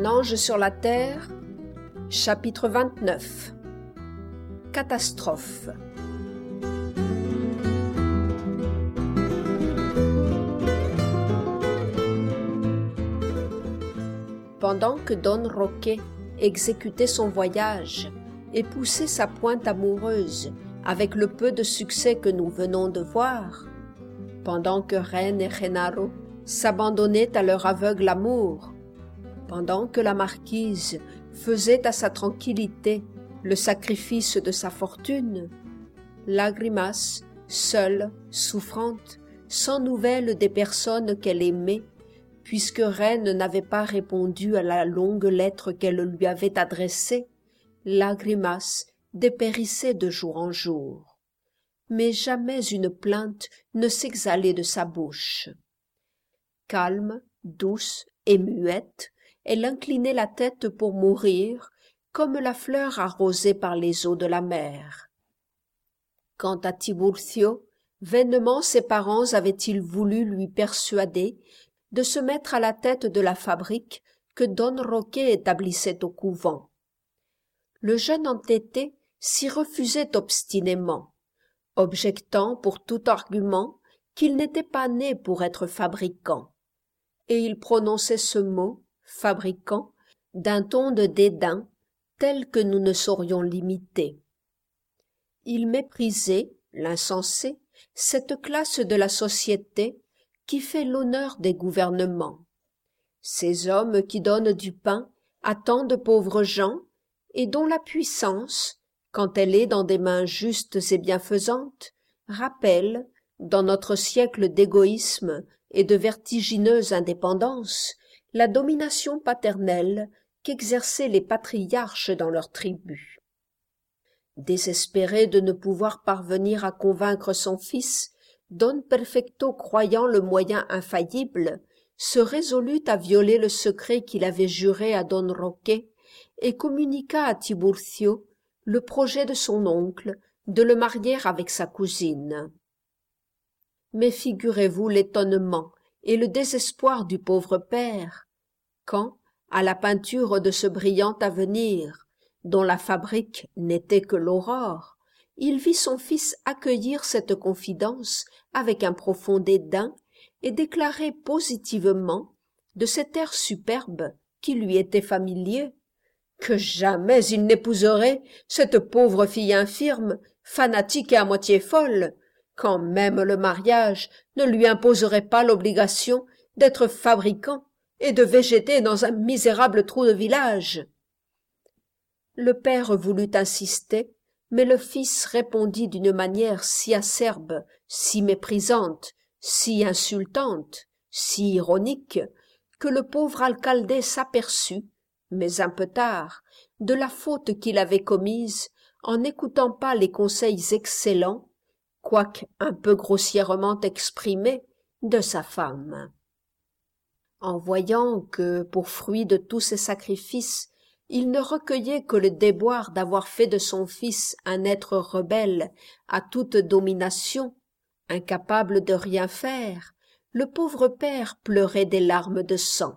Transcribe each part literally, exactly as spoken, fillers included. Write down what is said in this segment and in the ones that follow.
Un ange sur la terre, chapitre vingt-neuf. Catastrophe. Pendant que Don Roque exécutait son voyage et poussait sa pointe amoureuse avec le peu de succès que nous venons de voir, pendant que Ren et Genaro s'abandonnaient à leur aveugle amour, pendant que la marquise faisait à sa tranquillité le sacrifice de sa fortune, Lagrimas, seule, souffrante, sans nouvelles des personnes qu'elle aimait, puisque Reine n'avait pas répondu à la longue lettre qu'elle lui avait adressée, Lagrimas dépérissait de jour en jour. Mais jamais une plainte ne s'exhalait de sa bouche. Calme, douce et muette, elle inclinait la tête pour mourir, comme la fleur arrosée par les eaux de la mer. Quant à Tiburcio, vainement ses parents avaient-ils voulu lui persuader de se mettre à la tête de la fabrique que Don Roque établissait au couvent. Le jeune entêté s'y refusait obstinément, objectant pour tout argument qu'il n'était pas né pour être fabricant, et il prononçait ce mot, fabricant, d'un ton de dédain tel que nous ne saurions l'imiter. Il méprisait, l'insensé, cette classe de la société qui fait l'honneur des gouvernements. Ces hommes qui donnent du pain à tant de pauvres gens et dont la puissance, quand elle est dans des mains justes et bienfaisantes, rappelle, dans notre siècle d'égoïsme et de vertigineuse indépendance, la domination paternelle qu'exerçaient les patriarches dans leurs tribus. Désespéré de ne pouvoir parvenir à convaincre son fils, Don Perfecto, croyant le moyen infaillible, se résolut à violer le secret qu'il avait juré à Don Roque et communiqua à Tiburcio le projet de son oncle de le marier avec sa cousine. Mais figurez-vous l'étonnement et le désespoir du pauvre père quand, à la peinture de ce brillant avenir, dont la fabrique n'était que l'aurore, il vit son fils accueillir cette confidence avec un profond dédain et déclarer positivement, de cet air superbe qui lui était familier, que jamais il n'épouserait cette pauvre fille infirme, fanatique et à moitié folle, quand même le mariage ne lui imposerait pas l'obligation d'être fabricant et de végéter dans un misérable trou de village. Le père voulut insister, mais le fils répondit d'une manière si acerbe, si méprisante, si insultante, si ironique, que le pauvre alcalde s'aperçut, mais un peu tard, de la faute qu'il avait commise en n'écoutant pas les conseils excellents, quoique un peu grossièrement exprimés, de sa femme. En voyant que, pour fruit de tous ses sacrifices, il ne recueillait que le déboire d'avoir fait de son fils un être rebelle à toute domination, incapable de rien faire, le pauvre père pleurait des larmes de sang.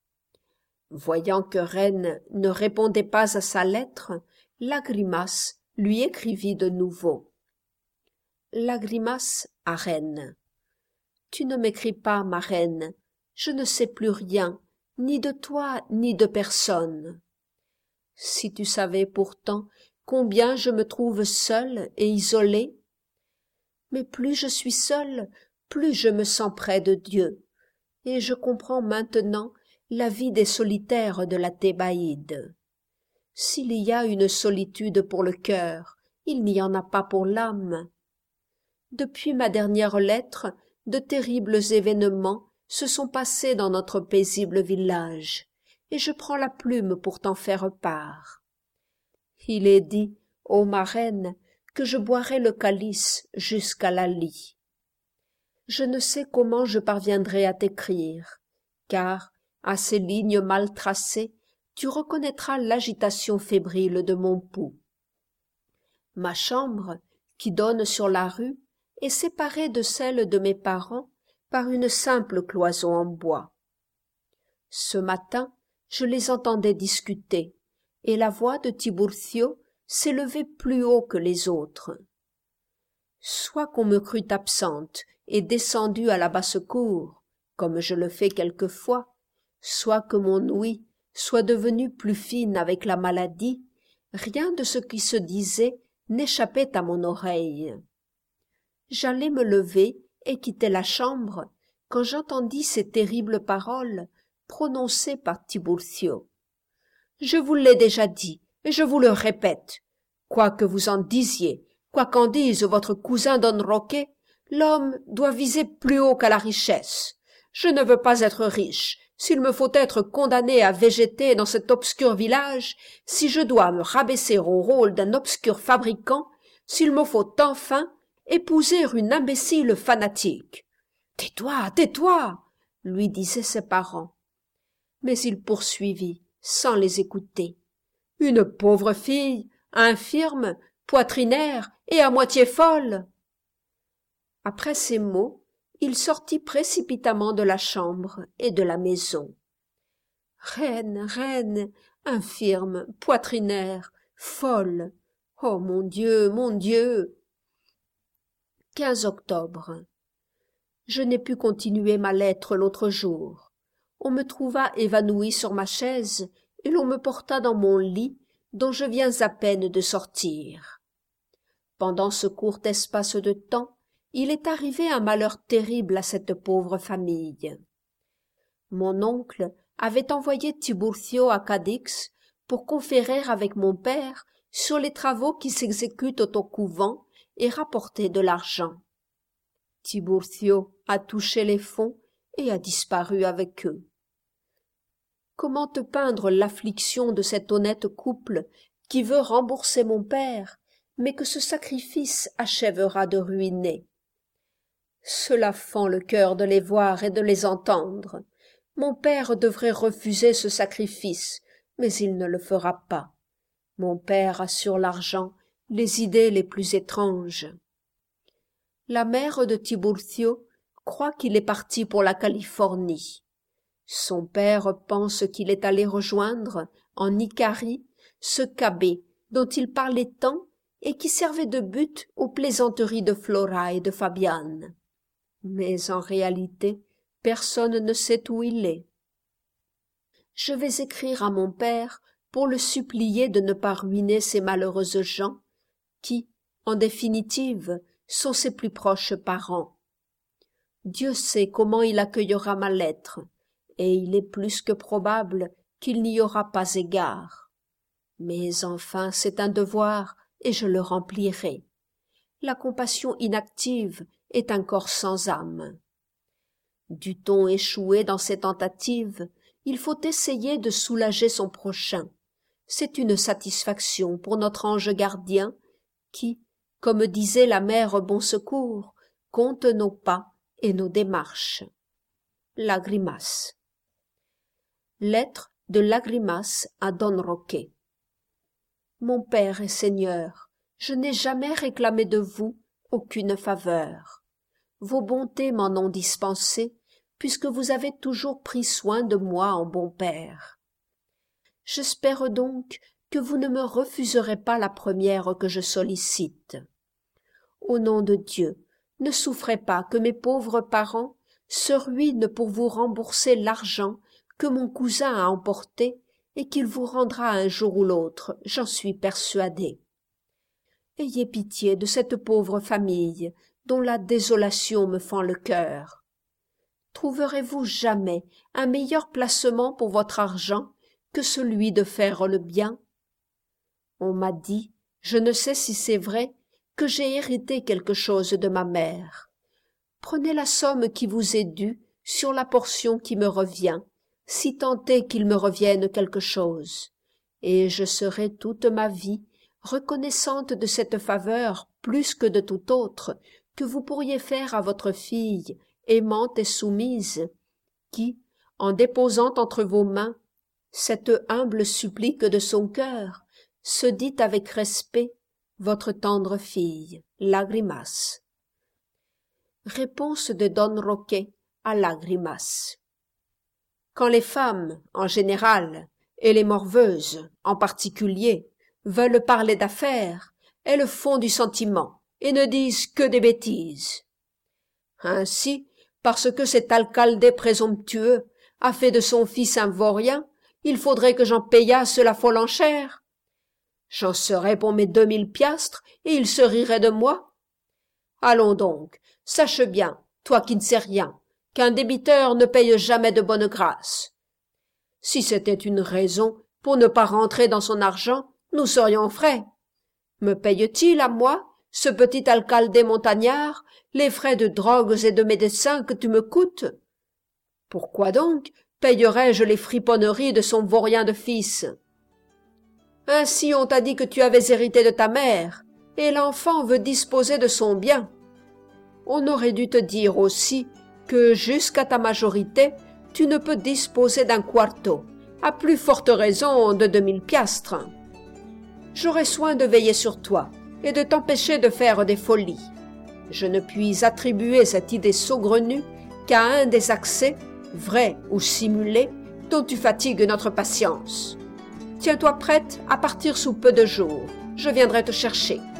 Voyant que Reine ne répondait pas à sa lettre, Lagrimas lui écrivit de nouveau. Lagrimas à Reine. Tu ne m'écris pas, ma reine, je ne sais plus rien, ni de toi, ni de personne. Si tu savais pourtant combien je me trouve seule et isolée. Mais plus je suis seule, plus je me sens près de Dieu, et je comprends maintenant la vie des solitaires de la Thébaïde. S'il y a une solitude pour le cœur, il n'y en a pas pour l'âme. Depuis ma dernière lettre, de terribles événements se sont passés dans notre paisible village, et je prends la plume pour t'en faire part. Il est dit, ô ma reine, que je boirai le calice jusqu'à la lie. Je ne sais comment je parviendrai à t'écrire, car, à ces lignes mal tracées, tu reconnaîtras l'agitation fébrile de mon pouls. Ma chambre, qui donne sur la rue, est séparée de celle de mes parents par une simple cloison en bois. Ce matin, je les entendais discuter, et la voix de Tiburcio s'élevait plus haut que les autres. Soit qu'on me crût absente et descendue à la basse-cour, comme je le fais quelquefois, soit que mon ouïe soit devenue plus fine avec la maladie, rien de ce qui se disait n'échappait à mon oreille. J'allais me lever et quitter la chambre quand j'entendis ces terribles paroles prononcées par Tiburcio. « Je vous l'ai déjà dit, et je vous le répète. Quoi que vous en disiez, quoi qu'en dise votre cousin Don Roque, l'homme doit viser plus haut qu'à la richesse. Je ne veux pas être riche. S'il me faut être condamné à végéter dans cet obscur village, si je dois me rabaisser au rôle d'un obscur fabricant, s'il me faut enfin épouser une imbécile fanatique. « Tais-toi, tais-toi » lui disaient ses parents. Mais il poursuivit, sans les écouter. « Une pauvre fille, infirme, poitrinaire et à moitié folle !» Après ces mots, il sortit précipitamment de la chambre et de la maison. Reine, reine, infirme, poitrinaire, folle. Oh mon Dieu, mon Dieu. quinze octobre. Je n'ai pu continuer ma lettre l'autre jour. On me trouva évanouie sur ma chaise et l'on me porta dans mon lit, dont je viens à peine de sortir. Pendant ce court espace de temps, il est arrivé un malheur terrible à cette pauvre famille. Mon oncle avait envoyé Tiburcio à Cadix pour conférer avec mon père sur les travaux qui s'exécutent au couvent et rapporter de l'argent. Tiburcio a touché les fonds et a disparu avec eux. Comment te peindre l'affliction de cet honnête couple qui veut rembourser mon père, mais que ce sacrifice achèvera de ruiner? Cela fend le cœur de les voir et de les entendre. Mon père devrait refuser ce sacrifice, mais il ne le fera pas. Mon père a sur l'argent les idées les plus étranges. La mère de Tiburcio croit qu'il est parti pour la Californie. Son père pense qu'il est allé rejoindre, en Icarie, ce Cabé dont il parlait tant et qui servait de but aux plaisanteries de Flora et de Fabiane. Mais en réalité, personne ne sait où il est. Je vais écrire à mon père pour le supplier de ne pas ruiner ces malheureuses gens qui, en définitive, sont ses plus proches parents. Dieu sait comment il accueillera ma lettre, et il est plus que probable qu'il n'y aura pas égard. Mais enfin, c'est un devoir, et je le remplirai. La compassion inactive est un corps sans âme. Dût-on échouer dans ces tentatives, il faut essayer de soulager son prochain. C'est une satisfaction pour notre ange gardien qui, comme disait la mère Bon Secours, compte nos pas et nos démarches. Lagrimas. Lettre de Lagrimas à Don Roque. Mon père et Seigneur, je n'ai jamais réclamé de vous aucune faveur. Vos bontés m'en ont dispensé, puisque vous avez toujours pris soin de moi en bon père. J'espère donc que vous ne me refuserez pas la première que je sollicite. Au nom de Dieu, ne souffrez pas que mes pauvres parents se ruinent pour vous rembourser l'argent que mon cousin a emporté et qu'il vous rendra un jour ou l'autre, j'en suis persuadée. Ayez pitié de cette pauvre famille dont la désolation me fend le cœur. Trouverez-vous jamais un meilleur placement pour votre argent que celui de faire le bien? On m'a dit, je ne sais si c'est vrai, que j'ai hérité quelque chose de ma mère. Prenez la somme qui vous est due sur la portion qui me revient, si tant est qu'il me revienne quelque chose, et je serai toute ma vie reconnaissante de cette faveur plus que de toute autre que vous pourriez faire à votre fille, aimante et soumise, qui, en déposant entre vos mains cette humble supplique de son cœur, se dit avec respect votre tendre fille, Lagrimas. Réponse de Don Roque à Lagrimas. Quand les femmes, en général, et les morveuses, en particulier, veulent parler d'affaires, elles font du sentiment et ne disent que des bêtises. Ainsi, parce que cet alcalde présomptueux a fait de son fils un vaurien, il faudrait que j'en payasse la folle enchère. J'en serais pour mes deux mille piastres, et il se rirait de moi. Allons donc, sache bien, toi qui ne sais rien, qu'un débiteur ne paye jamais de bonne grâce. Si c'était une raison pour ne pas rentrer dans son argent, nous serions frais. Me paye-t-il à moi, ce petit alcalde montagnard, les frais de drogues et de médecins que tu me coûtes? Pourquoi donc payerais-je les friponneries de son vaurien de fils? Ainsi on t'a dit que tu avais hérité de ta mère, et l'enfant veut disposer de son bien. On aurait dû te dire aussi que jusqu'à ta majorité, tu ne peux disposer d'un quarto, à plus forte raison de deux mille piastres. J'aurai soin de veiller sur toi et de t'empêcher de faire des folies. Je ne puis attribuer cette idée saugrenue qu'à un des accès, vrais ou simulés, dont tu fatigues notre patience. Tiens-toi prête à partir sous peu de jours. Je viendrai te chercher.